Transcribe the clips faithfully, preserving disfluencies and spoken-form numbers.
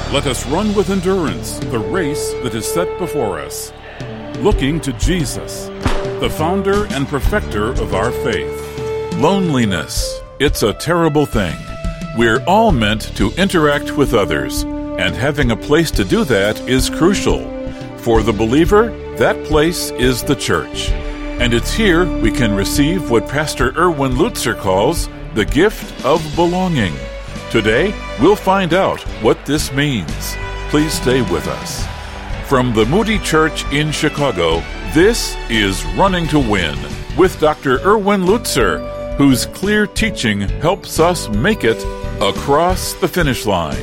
Let us run with endurance the race that is set before us, looking to Jesus, the founder and perfecter of our faith. Loneliness, it's a terrible thing. We're all meant to interact with others, and having a place to do that is crucial. For the believer, that place is the church. And it's here we can receive what Pastor Erwin Lutzer calls the gift of belonging. Today, we'll find out what this means. Please stay with us. From the Moody Church in Chicago, this is Running to Win with Doctor Erwin Lutzer, whose clear teaching helps us make it across the finish line.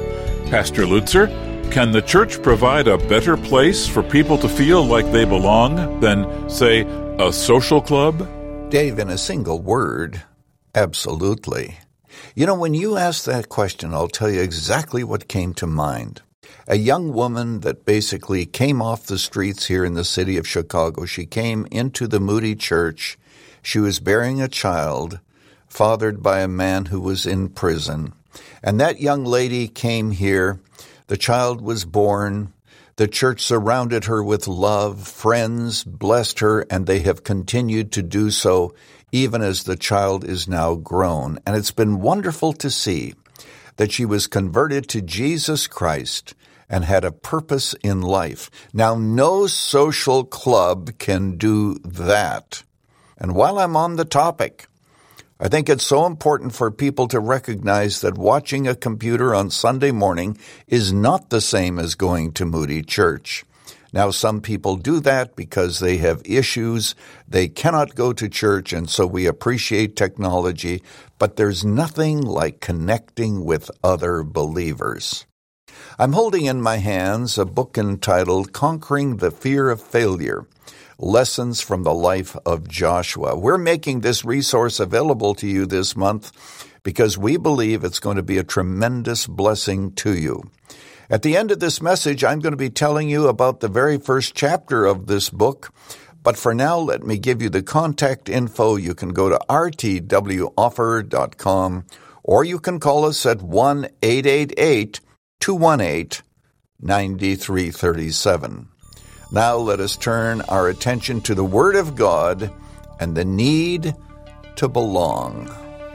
Pastor Lutzer, can the church provide a better place for people to feel like they belong than, say, a social club? Dave, in a single word, absolutely. You know, when you asked that question, I'll tell you exactly what came to mind. A young woman that basically came off the streets here in the city of Chicago. She came into the Moody Church. She was bearing a child, fathered by a man who was in prison. And that young lady came here. The child was born. The church surrounded her with love. Friends blessed her, and they have continued to do so even as the child is now grown. And it's been wonderful to see that she was converted to Jesus Christ and had a purpose in life. Now, no social club can do that. And while I'm on the topic, I think it's so important for people to recognize that watching a computer on Sunday morning is not the same as going to Moody Church. Now, some people do that because they have issues. They cannot go to church, and so we appreciate technology, but there's nothing like connecting with other believers. I'm holding in my hands a book entitled Conquering the Fear of Failure, Lessons from the Life of Joshua. We're making this resource available to you this month because we believe it's going to be a tremendous blessing to you. At the end of this message, I'm going to be telling you about the very first chapter of this book. But for now, let me give you the contact info. You can go to r t w offer dot com or you can call us at one eight eight eight, two one eight, nine three three seven. Now let us turn our attention to the Word of God and the need to belong.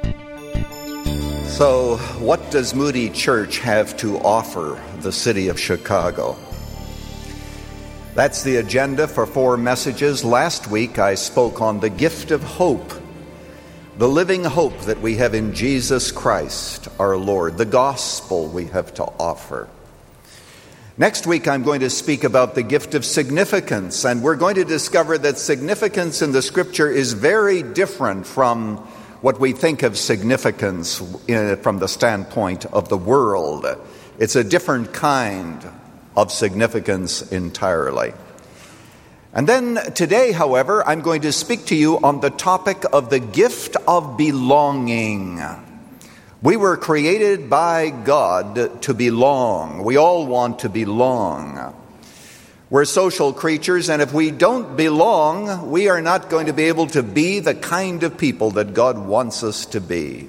So, what does Moody Church have to offer the city of Chicago? That's the agenda for four messages. Last week I spoke on the gift of hope, the living hope that we have in Jesus Christ, our Lord, the gospel we have to offer. Next week I'm going to speak about the gift of significance, and we're going to discover that significance in the Scripture is very different from what we think of significance in, from the standpoint of the world. It's a different kind of significance entirely. And then today, however, I'm going to speak to you on the topic of the gift of belonging. We were created by God to belong. We all want to belong. We're social creatures, and if we don't belong, we are not going to be able to be the kind of people that God wants us to be.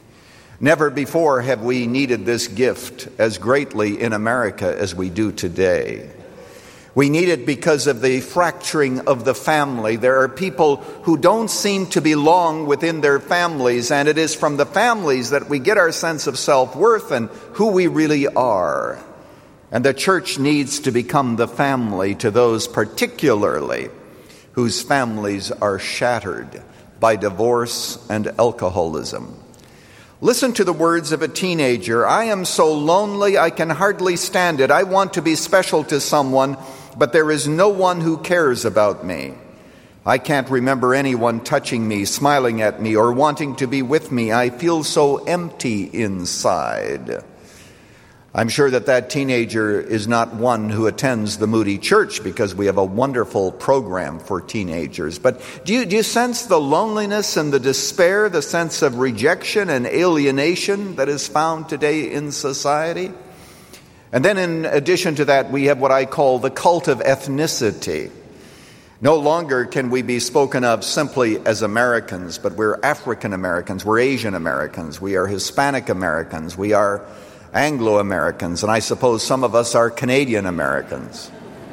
Never before have we needed this gift as greatly in America as we do today. We need it because of the fracturing of the family. There are people who don't seem to belong within their families, and it is from the families that we get our sense of self-worth and who we really are. And the church needs to become the family to those particularly whose families are shattered by divorce and alcoholism. Listen to the words of a teenager. I am so lonely I can hardly stand it. I want to be special to someone, but there is no one who cares about me. I can't remember anyone touching me, smiling at me, or wanting to be with me. I feel so empty inside. I'm sure that that teenager is not one who attends the Moody Church because we have a wonderful program for teenagers. But do you, do you sense the loneliness and the despair, the sense of rejection and alienation that is found today in society? And then in addition to that, we have what I call the cult of ethnicity. No longer can we be spoken of simply as Americans, but we're African Americans, we're Asian Americans, we are Hispanic Americans, we are Anglo-Americans, and I suppose some of us are Canadian-Americans.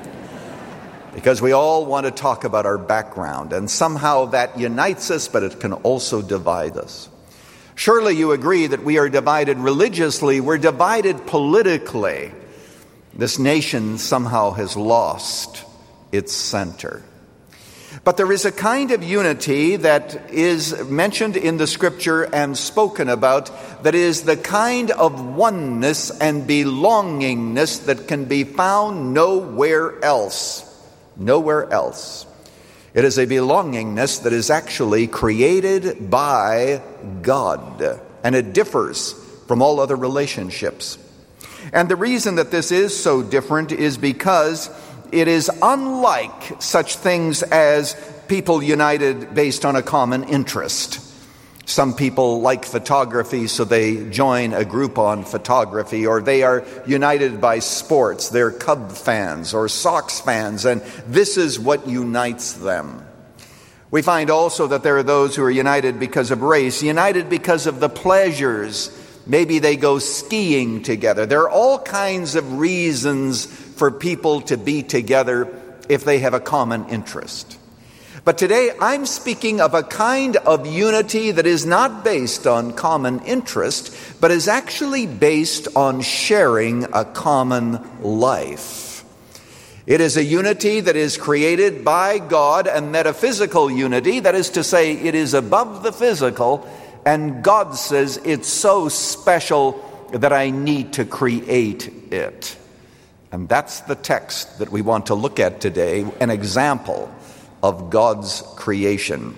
Because we all want to talk about our background, and somehow that unites us, but it can also divide us. Surely you agree that we are divided religiously, we're divided politically. This nation somehow has lost its center. But there is a kind of unity that is mentioned in the Scripture and spoken about that is the kind of oneness and belongingness that can be found nowhere else. Nowhere else. It is a belongingness that is actually created by God, and it differs from all other relationships. And the reason that this is so different is because it is unlike such things as people united based on a common interest. Some people like photography, so they join a group on photography, or they are united by sports. They're Cub fans or Sox fans, and this is what unites them. We find also that there are those who are united because of race, united because of the pleasures. Maybe they go skiing together. There are all kinds of reasons for people to be together if they have a common interest. But today I'm speaking of a kind of unity that is not based on common interest, but is actually based on sharing a common life. It is a unity that is created by God, a metaphysical unity, that is to say, it is above the physical, and God says it's so special that I need to create it. And that's the text that we want to look at today, an example of God's creation.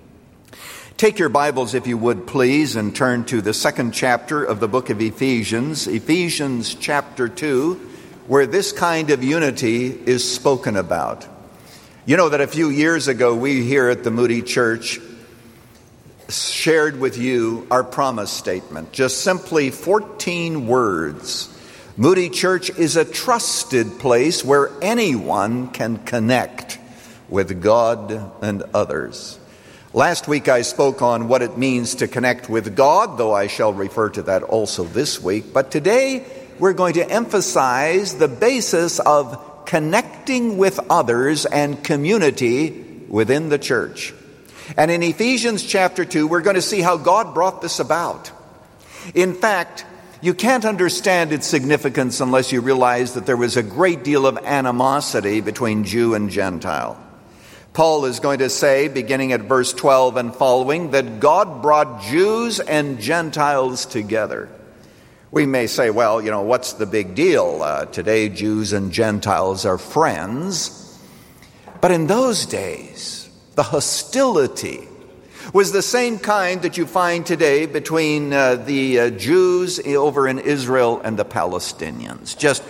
Take your Bibles, if you would, please, and turn to the second chapter of the book of Ephesians, Ephesians chapter two, where this kind of unity is spoken about. You know that a few years ago, we here at the Moody Church shared with you our promise statement, just simply fourteen words. Moody Church is a trusted place where anyone can connect with God and others. Last week I spoke on what it means to connect with God, though I shall refer to that also this week. But today we're going to emphasize the basis of connecting with others and community within the church. And in Ephesians chapter two, we're going to see how God brought this about. In fact, you can't understand its significance unless you realize that there was a great deal of animosity between Jew and Gentile. Paul is going to say, beginning at verse twelve and following, that God brought Jews and Gentiles together. We may say, well, you know, what's the big deal? Uh, today, Jews and Gentiles are friends. But in those days, the hostility was the same kind that you find today between uh, the uh, Jews over in Israel and the Palestinians. Just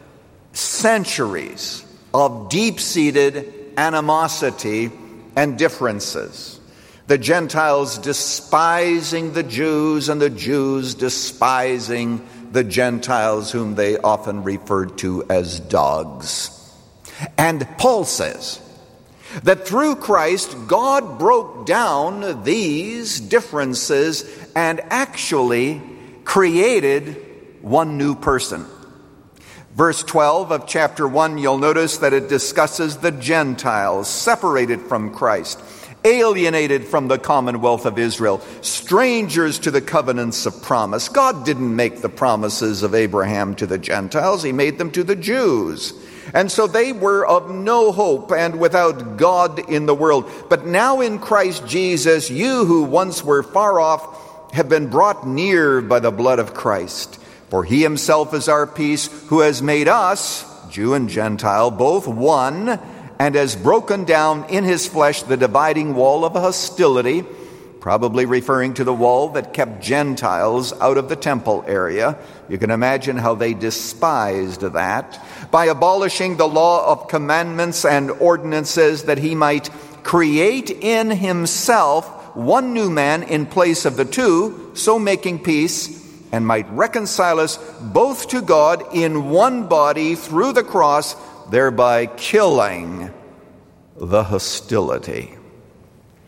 centuries of deep-seated animosity and differences. The Gentiles despising the Jews and the Jews despising the Gentiles, whom they often referred to as dogs. And Paul says that through Christ, God broke down these differences and actually created one new person. Verse twelve of chapter one, you'll notice that it discusses the Gentiles separated from Christ, alienated from the commonwealth of Israel, strangers to the covenants of promise. God didn't make the promises of Abraham to the Gentiles. He made them to the Jews. And so they were of no hope and without God in the world. But now in Christ Jesus, you who once were far off have been brought near by the blood of Christ. For he himself is our peace, who has made us, Jew and Gentile, both one, and has broken down in his flesh the dividing wall of hostility, probably referring to the wall that kept Gentiles out of the temple area. You can imagine how they despised that. By abolishing the law of commandments and ordinances, that he might create in himself one new man in place of the two, so making peace, and might reconcile us both to God in one body through the cross, thereby killing the hostility.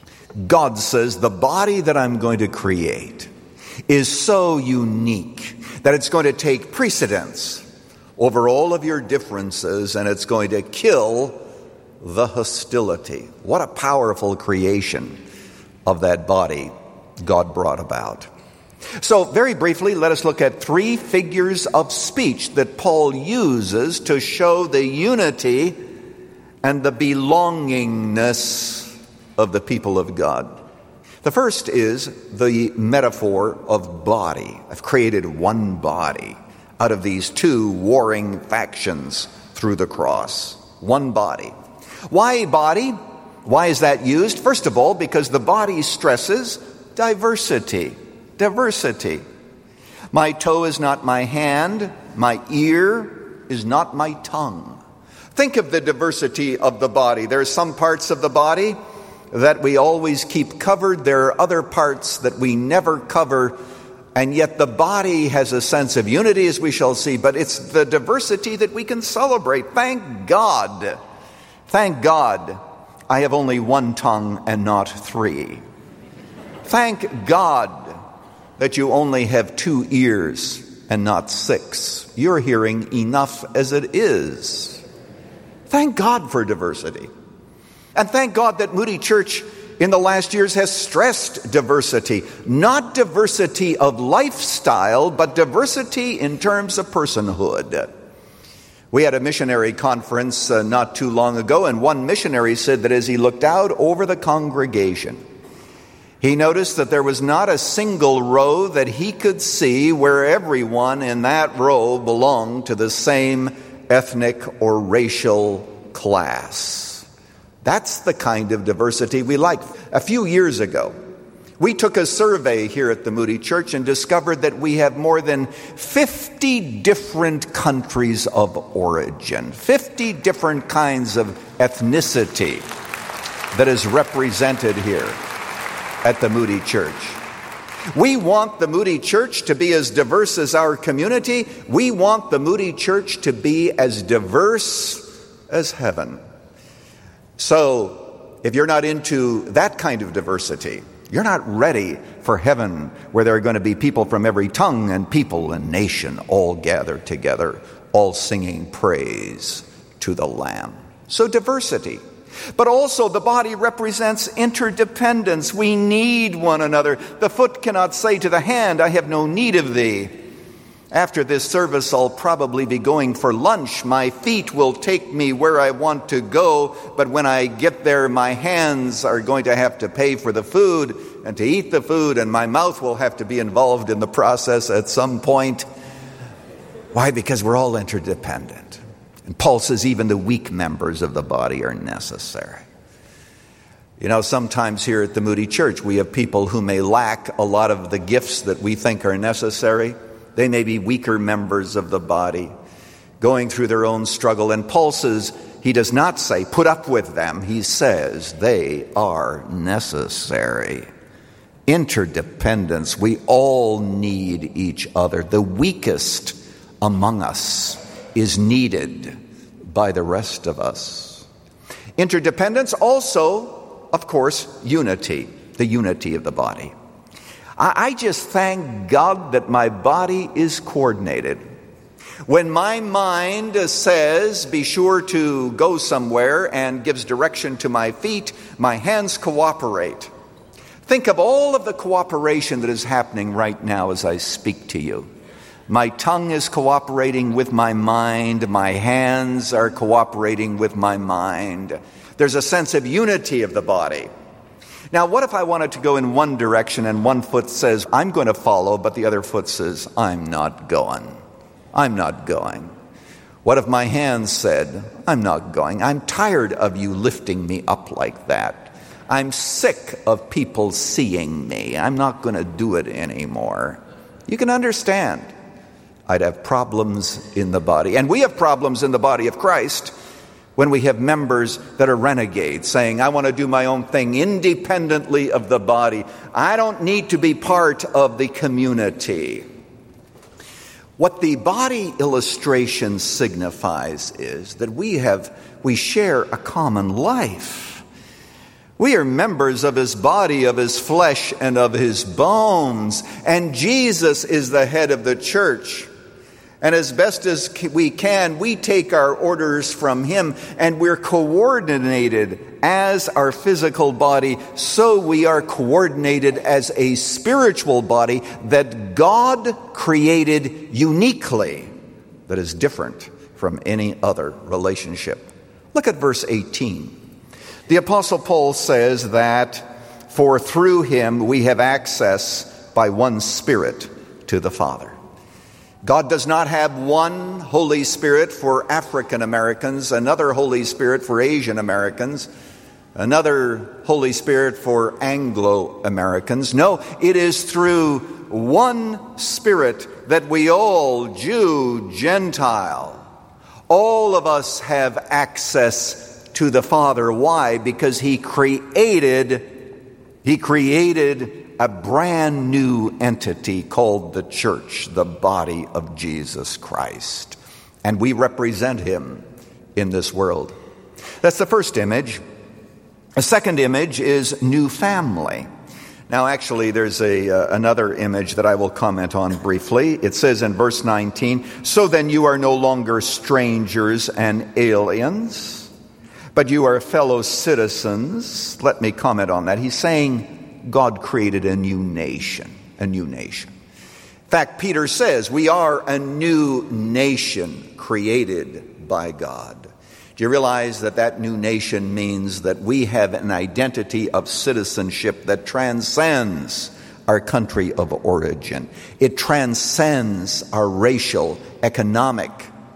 God says, the body that I'm going to create is so unique that it's going to take precedence over all of your differences, and it's going to kill the hostility. What a powerful creation of that body God brought about. So, very briefly, let us look at three figures of speech that Paul uses to show the unity and the belongingness of the people of God. The first is the metaphor of body. I've created one body out of these two warring factions through the cross. One body. Why body? Why is that used? First of all, because the body stresses diversity. Diversity. My toe is not my hand. My ear is not my tongue. Think of the diversity of the body. There are some parts of the body that we always keep covered. There are other parts that we never cover. And yet the body has a sense of unity, as we shall see. But it's the diversity that we can celebrate. Thank God. Thank God I have only one tongue and not three. Thank God that you only have two ears and not six. You're hearing enough as it is. Thank God for diversity. And thank God that Moody Church in the last years has stressed diversity. Not diversity of lifestyle, but diversity in terms of personhood. We had a missionary conference uh, not too long ago, and one missionary said that as he looked out over the congregation, he noticed that there was not a single row that he could see where everyone in that row belonged to the same ethnic or racial class. That's the kind of diversity we like. A few years ago, we took a survey here at the Moody Church and discovered that we have more than fifty different countries of origin, fifty different kinds of ethnicity that is represented here at the Moody Church. We want the Moody Church to be as diverse as our community. We want the Moody Church to be as diverse as heaven. So, if you're not into that kind of diversity, you're not ready for heaven, where there are going to be people from every tongue and people and nation all gathered together, all singing praise to the Lamb. So diversity. But also the body represents interdependence. We need one another. The foot cannot say to the hand, I have no need of thee. After this service, I'll probably be going for lunch. My feet will take me where I want to go, but when I get there, my hands are going to have to pay for the food and to eat the food, and my mouth will have to be involved in the process at some point. Why? Because we're all interdependent. And Paul says even the weak members of the body are necessary. You know, sometimes here at the Moody Church, we have people who may lack a lot of the gifts that we think are necessary. They may be weaker members of the body, going through their own struggle. And Paul says, he does not say, put up with them. He says, they are necessary. Interdependence. We all need each other. The weakest among us is needed by the rest of us. Interdependence, also, of course, unity. The unity of the body. I just thank God that my body is coordinated. When my mind says, be sure to go somewhere, and gives direction to my feet, my hands cooperate. Think of all of the cooperation that is happening right now as I speak to you. My tongue is cooperating with my mind. My hands are cooperating with my mind. There's a sense of unity of the body. Now, what if I wanted to go in one direction and one foot says, I'm going to follow, but the other foot says, I'm not going. I'm not going. What if my hands said, I'm not going. I'm tired of you lifting me up like that. I'm sick of people seeing me. I'm not going to do it anymore. You can understand. I'd have problems in the body. And we have problems in the body of Christ when we have members that are renegades, saying, I want to do my own thing independently of the body. I don't need to be part of the community. What the body illustration signifies is that we have we share a common life. We are members of his body, of his flesh, and of his bones. And Jesus is the head of the church. And as best as we can, we take our orders from him, and we're coordinated as our physical body, so we are coordinated as a spiritual body that God created uniquely, that is different from any other relationship. Look at verse eighteen. The Apostle Paul says that, "For through him we have access by one Spirit to the Father." God does not have one Holy Spirit for African Americans, another Holy Spirit for Asian Americans, another Holy Spirit for Anglo Americans. No, it is through one Spirit that we all, Jew, Gentile, all of us have access to the Father. Why? Because he created, he created a brand new entity called the church, the body of Jesus Christ. And we represent him in this world. That's the first image. A second image is new family. Now, actually, there's a uh, another image that I will comment on briefly. It says in verse nineteen, "So then you are no longer strangers and aliens, but you are fellow citizens." Let me comment on that. He's saying God created a new nation, a new nation. In fact, Peter says we are a new nation created by God. Do you realize that that new nation means that we have an identity of citizenship that transcends our country of origin? It transcends our racial, economic,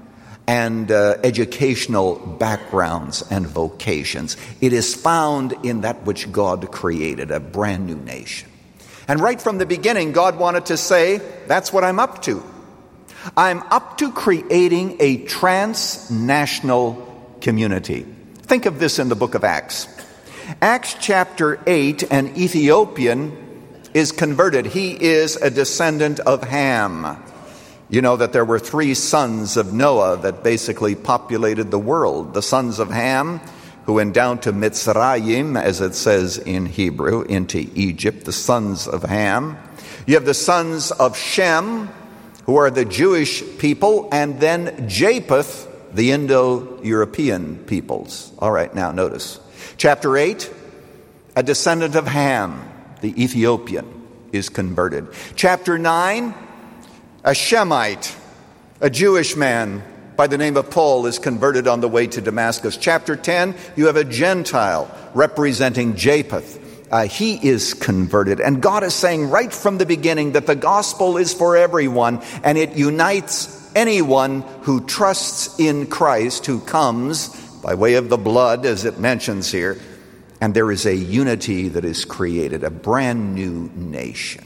and uh, educational backgrounds and vocations. It is found in that which God created, a brand new nation. And right from the beginning, God wanted to say, that's what I'm up to. I'm up to creating a transnational community. Think of this in the book of Acts. Acts chapter eight, an Ethiopian is converted. He is a descendant of Ham. You know that there were three sons of Noah that basically populated the world. The sons of Ham, who went down to Mitzrayim, as it says in Hebrew, into Egypt, the sons of Ham. You have the sons of Shem, who are the Jewish people, and then Japheth, the Indo-European peoples. All right, now notice. Chapter eight, a descendant of Ham, the Ethiopian, is converted. Chapter nine, a Shemite, a Jewish man by the name of Paul, is converted on the way to Damascus. Chapter ten, you have a Gentile representing Japheth. Uh, he is converted. And God is saying right from the beginning that the gospel is for everyone, and it unites anyone who trusts in Christ, who comes by way of the blood, as it mentions here. And there is a unity that is created, a brand new nation.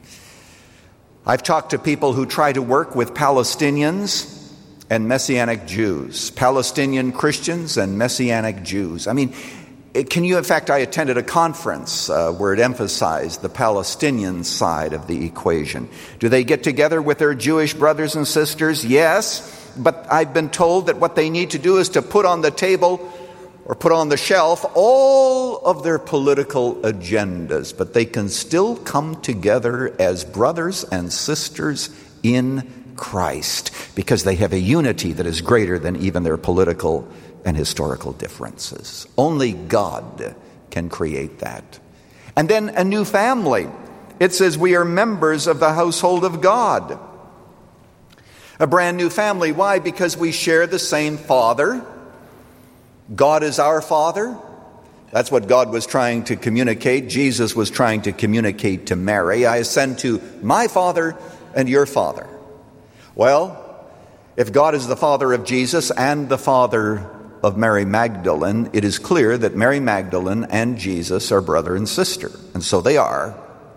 I've talked to people who try to work with Palestinians and Messianic Jews, Palestinian Christians and Messianic Jews. I mean, it, can you, in fact, I attended a conference uh, where it emphasized the Palestinian side of the equation. Do they get together with their Jewish brothers and sisters? Yes, but I've been told that what they need to do is to put on the table or put on the shelf all of their political agendas, but they can still come together as brothers and sisters in Christ because they have a unity that is greater than even their political and historical differences. Only God can create that. And then a new family. It says we are members of the household of God. A brand new family. Why? Because we share the same Father. God is our Father. That's what God was trying to communicate. Jesus was trying to communicate to Mary. I ascend to my Father and your Father. Well, if God is the Father of Jesus and the Father of Mary Magdalene, it is clear that Mary Magdalene and Jesus are brother and sister. And so they are.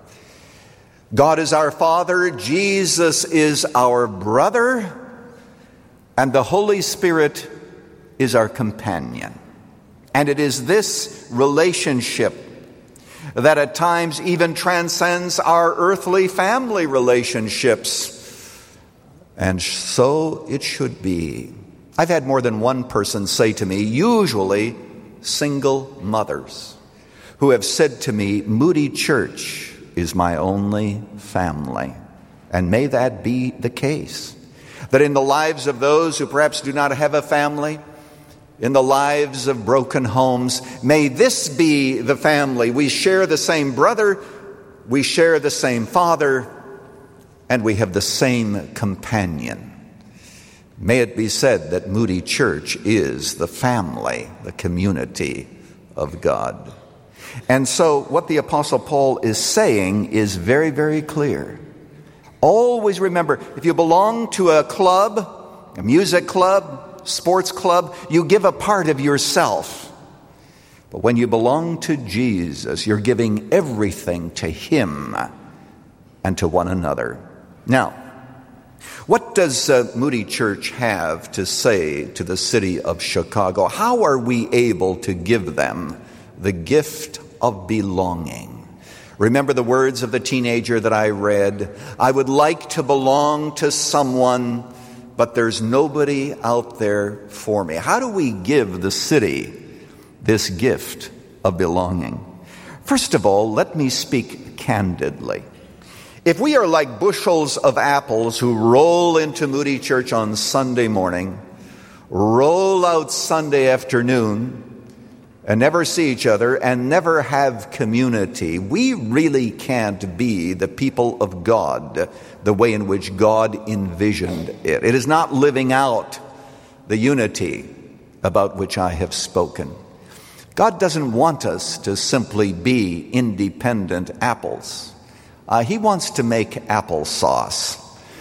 God is our Father. Jesus is our brother. And the Holy Spirit is our companion. And it is this relationship that at times even transcends our earthly family relationships. And so it should be. I've had more than one person say to me, usually single mothers, who have said to me, Moody Church is my only family. And may that be the case. That in the lives of those who perhaps do not have a family, in the lives of broken homes, may this be the family. We share the same brother, we share the same father, and we have the same companion. May it be said that Moody Church is the family, the community of God. And so what the Apostle Paul is saying is very, very clear. Always remember, if you belong to a club, a music club, sports club, you give a part of yourself. But when you belong to Jesus, you're giving everything to Him and to one another. Now, what does uh, Moody Church have to say to the city of Chicago? How are we able to give them the gift of belonging? Remember the words of the teenager that I read. I would like to belong to someone, but there's nobody out there for me. How do we give the city this gift of belonging? First of all, let me speak candidly. If we are like bushels of apples who roll into Moody Church on Sunday morning, roll out Sunday afternoon, and never see each other and never have community, we really can't be the people of God the way in which God envisioned it. It is not living out the unity about which I have spoken. God doesn't want us to simply be independent apples. Uh, he wants to make applesauce.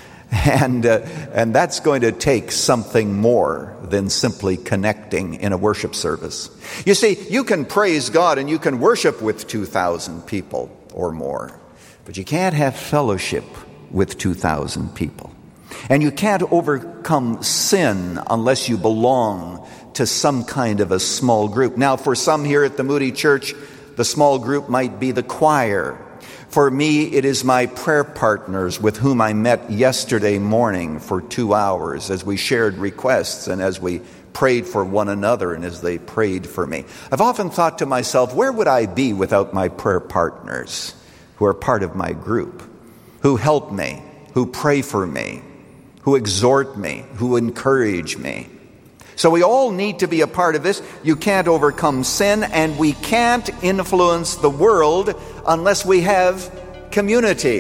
And uh, and that's going to take something more than simply connecting in a worship service. You see, you can praise God and you can worship with two thousand people or more, but you can't have fellowship with two thousand people. And you can't overcome sin unless you belong to some kind of a small group. Now, for some here at the Moody Church, the small group might be the choir. For me, it is my prayer partners with whom I met yesterday morning for two hours as we shared requests and as we prayed for one another and as they prayed for me. I've often thought to myself, where would I be without my prayer partners who are part of my group, who help me, who pray for me, who exhort me, who encourage me? So we all need to be a part of this. You can't overcome sin, and we can't influence the world unless we have community.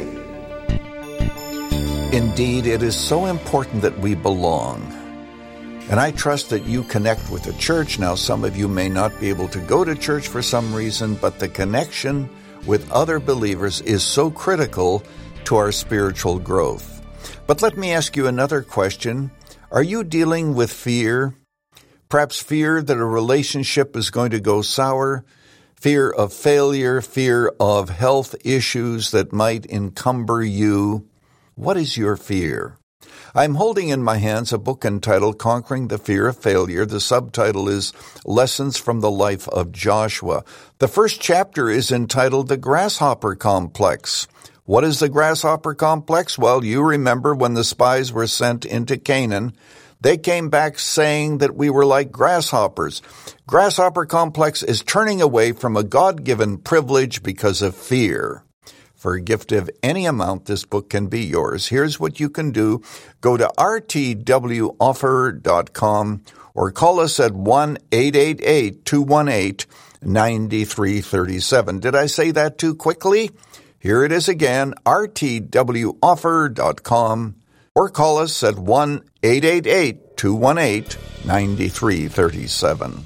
Indeed, it is so important that we belong. And I trust that you connect with the church. Now, some of you may not be able to go to church for some reason, but the connection with other believers is so critical to our spiritual growth. But let me ask you another question. Are you dealing with fear? Perhaps fear that a relationship is going to go sour, fear of failure, fear of health issues that might encumber you. What is your fear? I'm holding in my hands a book entitled Conquering the Fear of Failure. The subtitle is Lessons from the Life of Joshua. The first chapter is entitled The Grasshopper Complex. What is the Grasshopper Complex? Well, you remember when the spies were sent into Canaan, they came back saying that we were like grasshoppers. Grasshopper Complex is turning away from a God-given privilege because of fear. For a gift of any amount, this book can be yours. Here's what you can do. Go to r t w offer dot com or call us at one eight eight eight, two one eight, nine three three seven. Did I say that too quickly? Here it is again, r t w offer dot com. Or call us at one eight eight eight, two one eight, nine three three seven.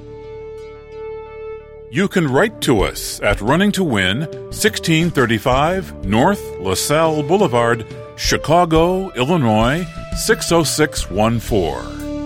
You can write to us at Running to Win, sixteen thirty-five North LaSalle Boulevard, Chicago, Illinois, six oh six one four.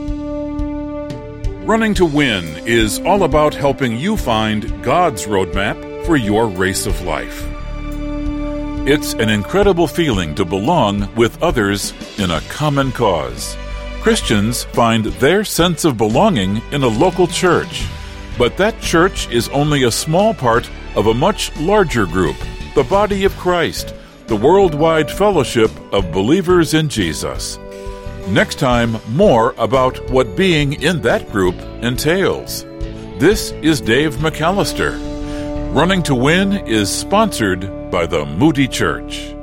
Running to Win is all about helping you find God's roadmap for your race of life. It's an incredible feeling to belong with others in a common cause. Christians find their sense of belonging in a local church, but that church is only a small part of a much larger group, the body of Christ, the worldwide fellowship of believers in Jesus. Next time, more about what being in that group entails. This is Dave McAllister. Running to Win is sponsored by the Moody Church.